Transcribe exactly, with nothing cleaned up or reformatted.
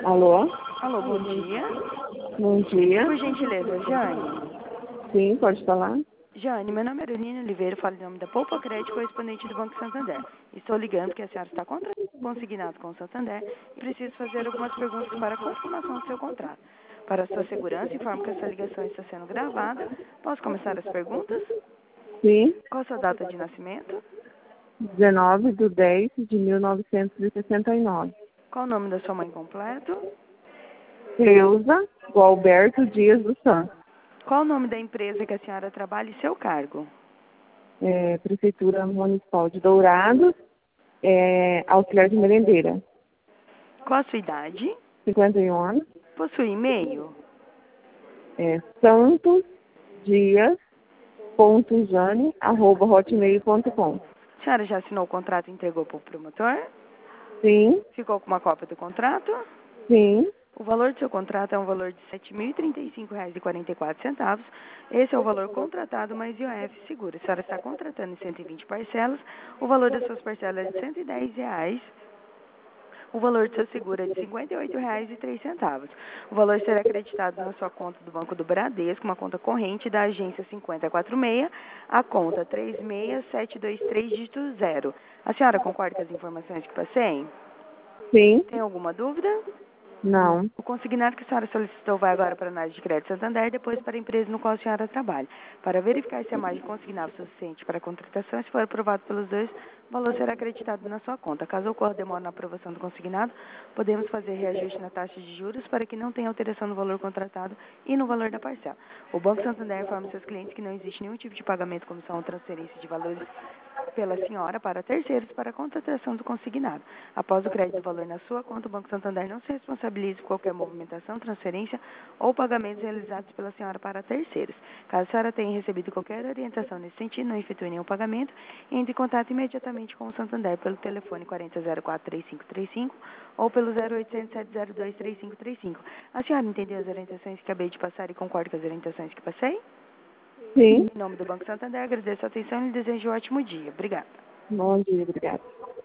Alô? Alô, bom dia. Bom dia. Por gentileza, Jane. Sim, pode falar? Jane, meu nome é Aurelina Oliveira, falo em nome da Poupa Crédito, correspondente do Banco Santander. Estou ligando porque a senhora está contra consignado com o Santander e preciso fazer algumas perguntas para a confirmação do seu contrato. Para a sua segurança, informo que essa ligação está sendo gravada. Posso começar as perguntas? Sim, Qual a sua data de nascimento? dezenove de dez de mil novecentos e sessenta e nove. Qual o nome da sua mãe completo? Cleusa Gualberto Dias dos Santos. Qual o nome da empresa que a senhora trabalha e seu cargo? É, Prefeitura Municipal de Dourados, é, auxiliar de merendeira. Qual a sua idade? cinquenta e um anos. Possui e-mail? É, Santos Dias ponto jane arroba hotmail ponto com. A senhora já assinou o contrato e entregou para o promotor? Sim, Ficou com uma cópia do contrato? sim, O valor do seu contrato é um valor de sete mil e trinta e cinco reais e quarenta e quatro centavos. Esse é o valor contratado mais I O F seguro. A senhora está contratando em cento e vinte parcelas. O valor das suas parcelas é de cento e dez reais. O valor do seu seguro é de cinquenta e oito reais e três centavos. O valor será acreditado na sua conta do Banco do Bradesco, uma conta corrente da agência cinquenta e quatro seis, a conta três seis sete dois três, dígito zero. A senhora concorda com as informações que passei? sim, Tem alguma dúvida? não. O consignado que a senhora solicitou vai agora para a análise de crédito Santander e depois para a empresa no qual a senhora trabalha. Para verificar se a margem consignável é suficiente para a contratação, se for aprovado pelos dois, o valor será acreditado na sua conta. Caso ocorra demora na aprovação do consignado, podemos fazer reajuste na taxa de juros para que não tenha alteração no valor contratado e no valor da parcela. O Banco Santander informa seus clientes que não existe nenhum tipo de pagamento, comissão ou transferência de valores pela senhora para terceiros para a contratação do consignado. Após o crédito do valor na sua conta, o Banco Santander não se responsabiliza por qualquer movimentação, transferência ou pagamentos realizados pela senhora para terceiros. Caso a senhora tenha recebido qualquer orientação nesse sentido, não efetue nenhum pagamento, entre em contato imediatamente com o Santander pelo telefone quarenta zero quatro três cinco três cinco ou pelo zero oitocentos sete zero dois três cinco três cinco. A senhora entendeu as orientações que acabei de passar e concorda com as orientações que passei? Sim, Em nome do Banco Santander, agradeço a atenção e lhe desejo um ótimo dia. Obrigada. bom dia, obrigada.